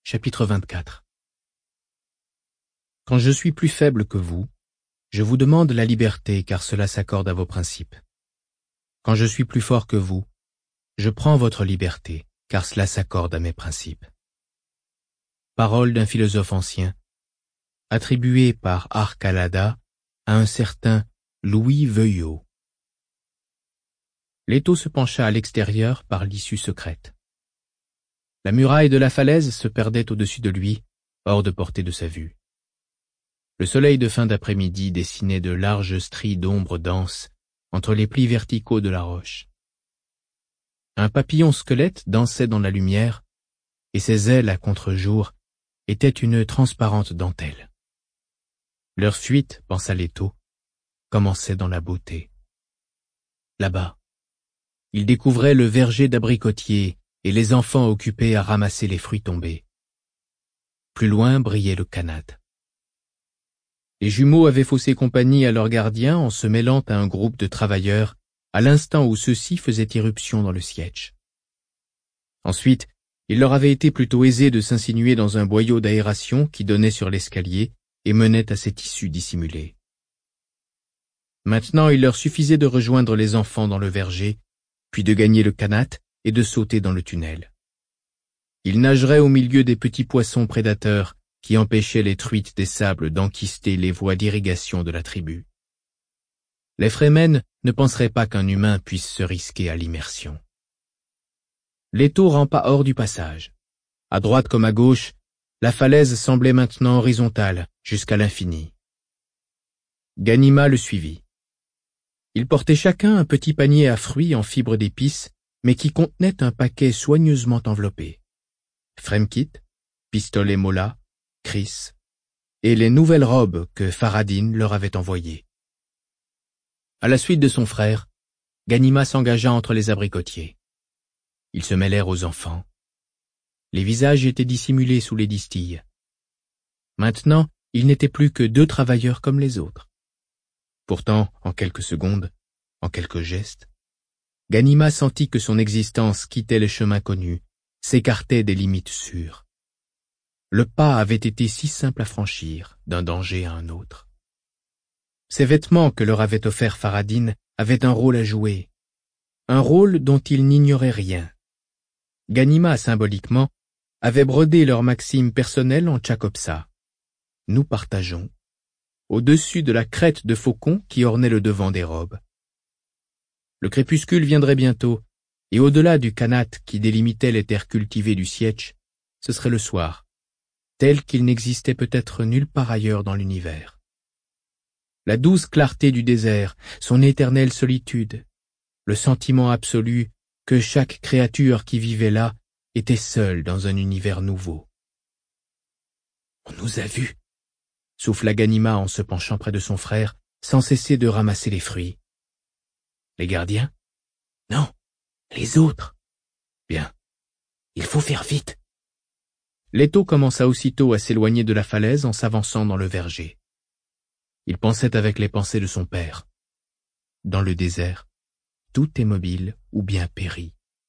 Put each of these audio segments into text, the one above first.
Chapitre 24. Quand je suis plus faible que vous, je vous demande la liberté car cela s'accorde à vos principes. Quand je suis plus fort que vous, je prends votre liberté car cela s'accorde à mes principes. Parole d'un philosophe ancien, attribuée par Arcalada à un certain Louis Veuillot. Leto se pencha à l'extérieur par l'issue secrète. La muraille de la falaise se perdait au-dessus de lui, hors de portée de sa vue. Le soleil de fin d'après-midi dessinait de larges stries d'ombre dense entre les plis verticaux de la roche. Un papillon squelette dansait dans la lumière, et ses ailes à contre-jour étaient une transparente dentelle. Leur fuite, pensa Leto, commençait dans la beauté. Là-bas, il découvrait le verger d'abricotiers et les enfants occupés à ramasser les fruits tombés. Plus loin brillait le Kanat. Les jumeaux avaient faussé compagnie à leur gardien en se mêlant à un groupe de travailleurs à l'instant où ceux-ci faisaient irruption dans le siège. Ensuite, il leur avait été plutôt aisé de s'insinuer dans un boyau d'aération qui donnait sur l'escalier et menait à cette issue dissimulée. Maintenant, il leur suffisait de rejoindre les enfants dans le verger, puis de gagner le Kanat et de sauter dans le tunnel. Ils nageraient au milieu des petits poissons prédateurs qui empêchaient les truites des sables d'enquister les voies d'irrigation de la tribu. Les Fremen ne penseraient pas qu'un humain puisse se risquer à l'immersion. Leto rampa hors du passage. À droite comme à gauche, la falaise semblait maintenant horizontale jusqu'à l'infini. Ganima le suivit. Ils portaient chacun un petit panier à fruits en fibres d'épices, mais qui contenait un paquet soigneusement enveloppé. Fremkit, pistolet Mola, Chris, et les nouvelles robes que Faradin leur avait envoyées. À la suite de son frère, Ganima s'engagea entre les abricotiers. Ils se mêlèrent aux enfants. Les visages étaient dissimulés sous les distilles. Maintenant, ils n'étaient plus que deux travailleurs comme les autres. Pourtant, en quelques secondes, en quelques gestes, Ganima sentit que son existence quittait les chemins connus, s'écartait des limites sûres. Le pas avait été si simple à franchir, d'un danger à un autre. Ces vêtements que leur avait offerts Faradin avaient un rôle à jouer, un rôle dont ils n'ignoraient rien. Ganima, symboliquement, avait brodé leur maxime personnelle en Tchakopsa. Nous partageons, au-dessus de la crête de faucon qui ornait le devant des robes. Le crépuscule viendrait bientôt, et au-delà du Kanat qui délimitait les terres cultivées du Sietch, ce serait le soir, tel qu'il n'existait peut-être nulle part ailleurs dans l'univers. La douce clarté du désert, son éternelle solitude, le sentiment absolu que chaque créature qui vivait là était seule dans un univers nouveau. « On nous a vus !» souffla Ganima en se penchant près de son frère, sans cesser de ramasser les fruits. Les gardiens? Non, les autres. Bien, il faut faire vite. Leto commença aussitôt à s'éloigner de la falaise en s'avançant dans le verger. Il pensait avec les pensées de son père. Dans le désert, tout est mobile ou bien périt.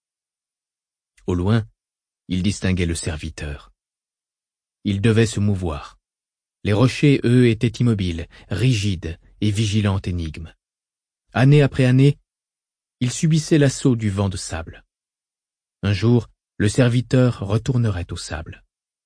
Au loin, il distinguait le serviteur. Il devait se mouvoir. Les rochers, eux, étaient immobiles, rigides et vigilants énigmes. Année après année, il subissait l'assaut du vent de sable. Un jour, le serviteur retournerait au sable.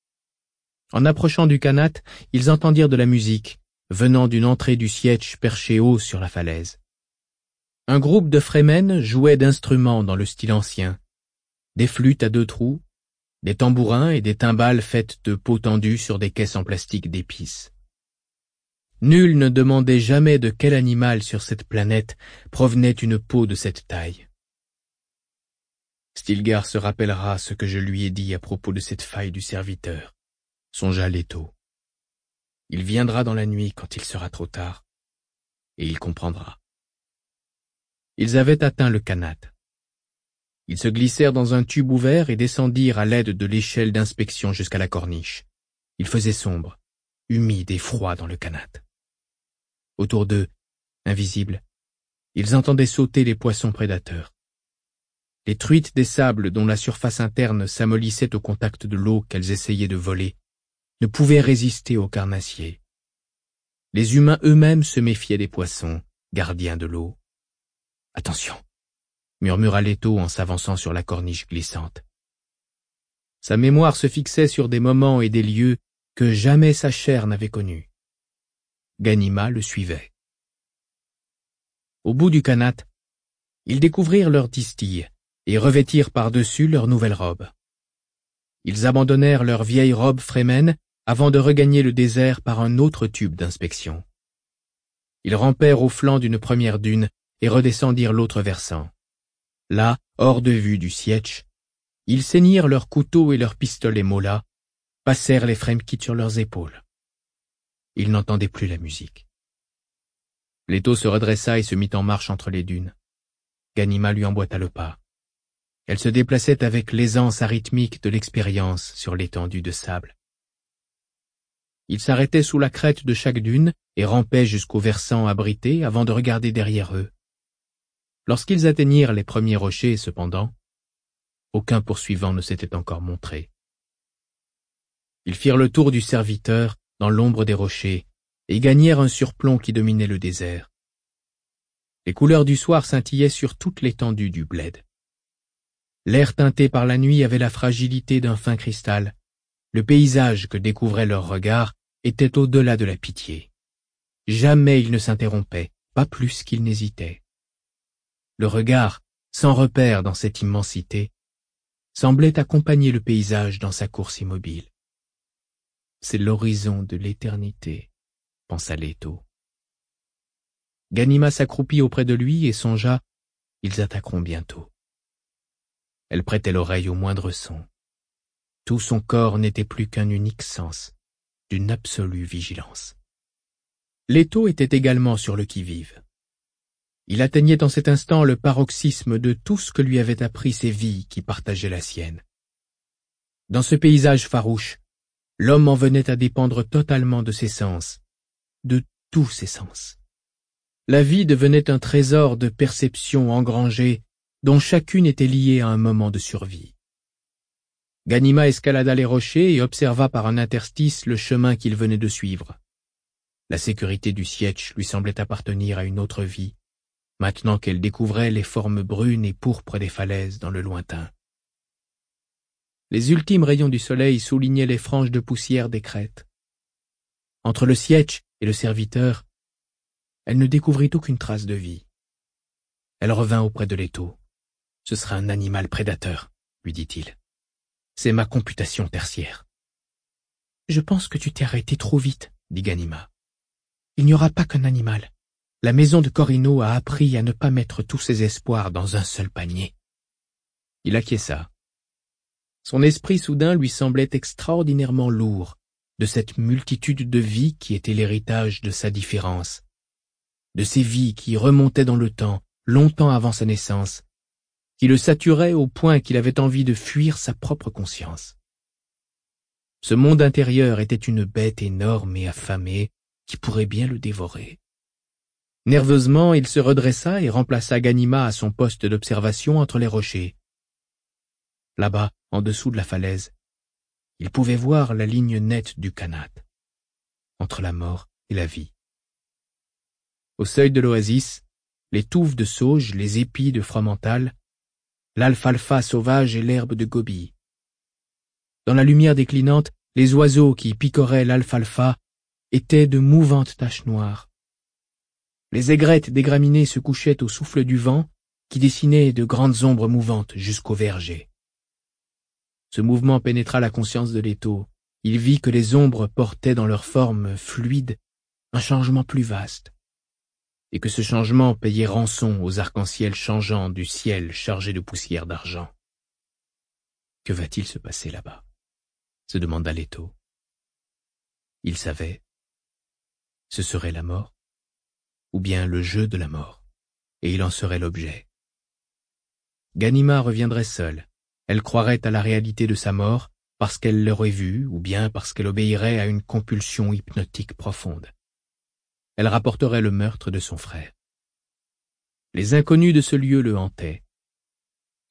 En approchant du Kanat, ils entendirent de la musique, venant d'une entrée du Sietch perché haut sur la falaise. Un groupe de Fremen jouait d'instruments dans le style ancien, des flûtes à deux trous, des tambourins et des timbales faites de peau tendue sur des caisses en plastique d'épices. Nul ne demandait jamais de quel animal sur cette planète provenait une peau de cette taille. Stilgar se rappellera ce que je lui ai dit à propos de cette faille du serviteur, songea Leto. Il viendra dans la nuit quand il sera trop tard, et il comprendra. Ils avaient atteint le Kanat. Ils se glissèrent dans un tube ouvert et descendirent à l'aide de l'échelle d'inspection jusqu'à la corniche. Il faisait sombre, humide et froid dans le Kanat. Autour d'eux, invisibles, ils entendaient sauter les poissons prédateurs. Les truites des sables dont la surface interne s'amollissait au contact de l'eau qu'elles essayaient de voler ne pouvaient résister aux carnassiers. Les humains eux-mêmes se méfiaient des poissons, gardiens de l'eau. « Attention !» murmura Leto en s'avançant sur la corniche glissante. Sa mémoire se fixait sur des moments et des lieux que jamais sa chair n'avait connus. Ganima le suivait. Au bout du Kanat, ils découvrirent leur distille et revêtirent par-dessus leurs nouvelles robes. Ils abandonnèrent leurs vieilles robes frémènes avant de regagner le désert par un autre tube d'inspection. Ils rampèrent au flanc d'une première dune et redescendirent l'autre versant. Là, hors de vue du Sietch, ils ceignirent leurs couteaux et leurs pistolets mola, passèrent les fremkits sur leurs épaules. Ils n'entendaient plus la musique. Leto se redressa et se mit en marche entre les dunes. Ganima lui emboîta le pas. Elle se déplaçait avec l'aisance arythmique de l'expérience sur l'étendue de sable. Ils s'arrêtaient sous la crête de chaque dune et rampaient jusqu'au versant abrité avant de regarder derrière eux. Lorsqu'ils atteignirent les premiers rochers, cependant, aucun poursuivant ne s'était encore montré. Ils firent le tour du serviteur dans l'ombre des rochers et gagnèrent un surplomb qui dominait le désert. Les couleurs du soir scintillaient sur toute l'étendue du bled. L'air teinté par la nuit avait la fragilité d'un fin cristal. Le paysage que découvrait leur regard était au-delà de la pitié. Jamais ils ne s'interrompaient, pas plus qu'ils n'hésitaient. Le regard, sans repère dans cette immensité, semblait accompagner le paysage dans sa course immobile. C'est l'horizon de l'éternité, pensa Leto. Ganima s'accroupit auprès de lui et songea, ils attaqueront bientôt. Elle prêtait l'oreille au moindre son. Tout son corps n'était plus qu'un unique sens, d'une absolue vigilance. Leto était également sur le qui-vive. Il atteignait en cet instant le paroxysme de tout ce que lui avaient appris ses vies qui partageaient la sienne. Dans ce paysage farouche, l'homme en venait à dépendre totalement de ses sens, de tous ses sens. La vie devenait un trésor de perceptions engrangées dont chacune était liée à un moment de survie. Ganima escalada les rochers et observa par un interstice le chemin qu'il venait de suivre. La sécurité du Sietch lui semblait appartenir à une autre vie, maintenant qu'elle découvrait les formes brunes et pourpres des falaises dans le lointain. Les ultimes rayons du soleil soulignaient les franges de poussière des crêtes. Entre le Sietch et le serviteur, elle ne découvrit aucune trace de vie. Elle revint auprès de Leto. « Ce sera un animal prédateur, » lui dit-il. « C'est ma computation tertiaire. »« Je pense que tu t'es arrêté trop vite, » dit Ganima. « Il n'y aura pas qu'un animal. La maison de Corino a appris à ne pas mettre tous ses espoirs dans un seul panier. » Il acquiesça. Son esprit soudain lui semblait extraordinairement lourd de cette multitude de vies qui était l'héritage de sa différence, de ces vies qui remontaient dans le temps, longtemps avant sa naissance, qui le saturaient au point qu'il avait envie de fuir sa propre conscience. Ce monde intérieur était une bête énorme et affamée qui pourrait bien le dévorer. Nerveusement, il se redressa et remplaça Ganima à son poste d'observation entre les rochers. Là-bas, en dessous de la falaise, il pouvait voir la ligne nette du Kanat, entre la mort et la vie. Au seuil de l'oasis, les touffes de sauge, les épis de fromental, l'alfalfa sauvage et l'herbe de gobi. Dans la lumière déclinante, les oiseaux qui picoraient l'alfalfa étaient de mouvantes taches noires. Les aigrettes des graminées se couchaient au souffle du vent qui dessinait de grandes ombres mouvantes jusqu'au verger. Ce mouvement pénétra la conscience de Leto. Il vit que les ombres portaient dans leur forme fluide un changement plus vaste, et que ce changement payait rançon aux arcs-en-ciel changeants du ciel chargé de poussière d'argent. Que va-t-il se passer là-bas? Se demanda Leto. Il savait. Ce serait la mort, ou bien le jeu de la mort, et il en serait l'objet. Ganima reviendrait seule. Elle croirait à la réalité de sa mort parce qu'elle l'aurait vue, ou bien parce qu'elle obéirait à une compulsion hypnotique profonde. Elle rapporterait le meurtre de son frère. Les inconnus de ce lieu le hantaient.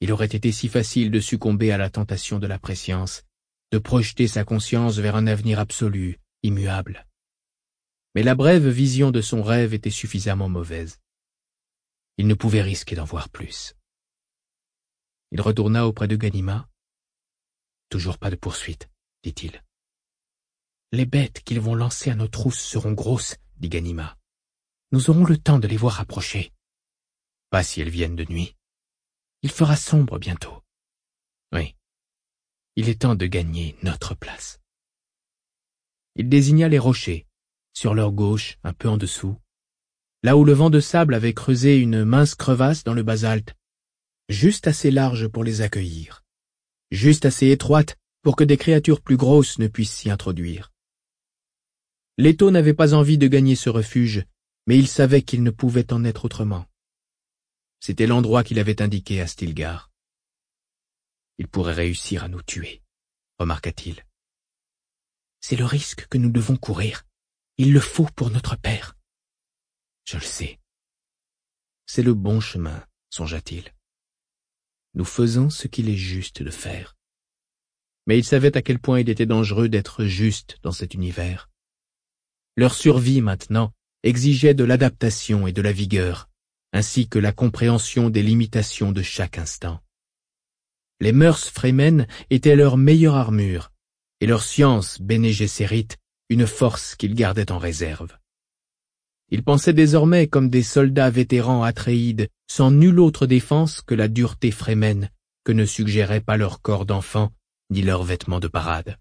Il aurait été si facile de succomber à la tentation de la prescience, de projeter sa conscience vers un avenir absolu, immuable. Mais la brève vision de son rêve était suffisamment mauvaise. Il ne pouvait risquer d'en voir plus. Il retourna auprès de Ganima. « Toujours pas de poursuite, dit-il. »« Les bêtes qu'ils vont lancer à nos trousses seront grosses, dit Ganima. Nous aurons le temps de les voir approcher. Pas si elles viennent de nuit. Il fera sombre bientôt. Oui, il est temps de gagner notre place. » Il désigna les rochers, sur leur gauche, un peu en dessous, là où le vent de sable avait creusé une mince crevasse dans le basalte, juste assez large pour les accueillir, juste assez étroite pour que des créatures plus grosses ne puissent s'y introduire. Leto n'avait pas envie de gagner ce refuge, mais il savait qu'il ne pouvait en être autrement. C'était l'endroit qu'il avait indiqué à Stilgar. « Il pourrait réussir à nous tuer, » remarqua-t-il. « C'est le risque que nous devons courir. Il le faut pour notre père. »« Je le sais. C'est le bon chemin, songea-t-il. Nous faisons ce qu'il est juste de faire. » Mais il savait à quel point il était dangereux d'être juste dans cet univers. Leur survie, maintenant, exigeait de l'adaptation et de la vigueur, ainsi que la compréhension des limitations de chaque instant. Les mœurs Fremen étaient leur meilleure armure, et leur science Bene Gesserit une force qu'ils gardaient en réserve. Ils pensaient désormais comme des soldats vétérans Atréides, sans nulle autre défense que la dureté Fremen que ne suggéraient pas leur corps d'enfant ni leurs vêtements de parade.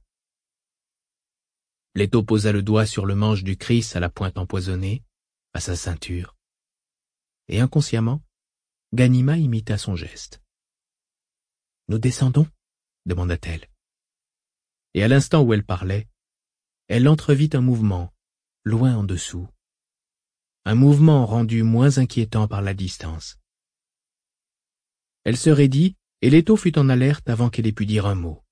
Leto posa le doigt sur le manche du Chris à la pointe empoisonnée, à sa ceinture. Et inconsciemment, Ganima imita son geste. « Nous descendons » demanda-t-elle. Et à l'instant où elle parlait, elle entrevit un mouvement, loin en dessous. Un mouvement rendu moins inquiétant par la distance. Elle se raidit, et Leto fut en alerte avant qu'elle ait pu dire un mot.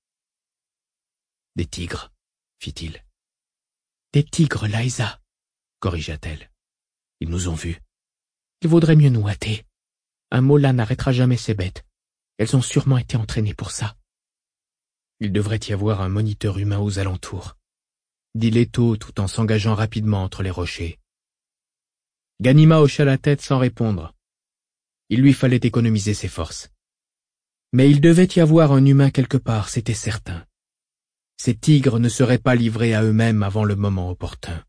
« Des tigres, fit-il. »« Des tigres, Lysa, corrigea-t-elle. Ils nous ont vus. Il vaudrait mieux nous hâter. Un mola n'arrêtera jamais ces bêtes. Elles ont sûrement été entraînées pour ça. » Il devrait y avoir un moniteur humain aux alentours, dit Leto tout en s'engageant rapidement entre les rochers. Ganima hocha la tête sans répondre. Il lui fallait économiser ses forces. Mais il devait y avoir un humain quelque part, c'était certain. Ces tigres ne seraient pas livrés à eux-mêmes avant le moment opportun.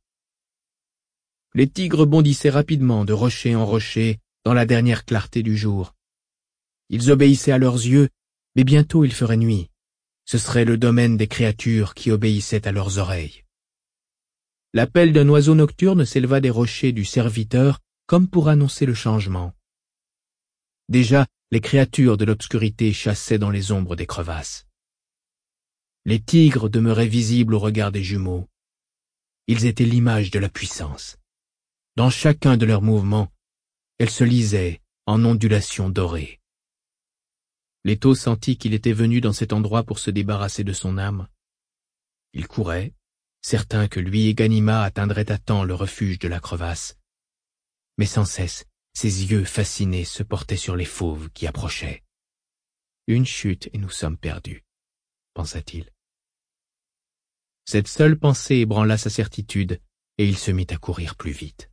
Les tigres bondissaient rapidement de rocher en rocher dans la dernière clarté du jour. Ils obéissaient à leurs yeux, mais bientôt il ferait nuit. Ce serait le domaine des créatures qui obéissaient à leurs oreilles. L'appel d'un oiseau nocturne s'éleva des rochers du serviteur comme pour annoncer le changement. Déjà, les créatures de l'obscurité chassaient dans les ombres des crevasses. Les tigres demeuraient visibles au regard des jumeaux. Ils étaient l'image de la puissance. Dans chacun de leurs mouvements, elles se lisaient en ondulations dorées. Leto sentit qu'il était venu dans cet endroit pour se débarrasser de son âme. Il courait, certain que lui et Ganima atteindraient à temps le refuge de la crevasse. Mais sans cesse, ses yeux fascinés se portaient sur les fauves qui approchaient. « Une chute et nous sommes perdus », pensa-t-il. Cette seule pensée ébranla sa certitude, et il se mit à courir plus vite.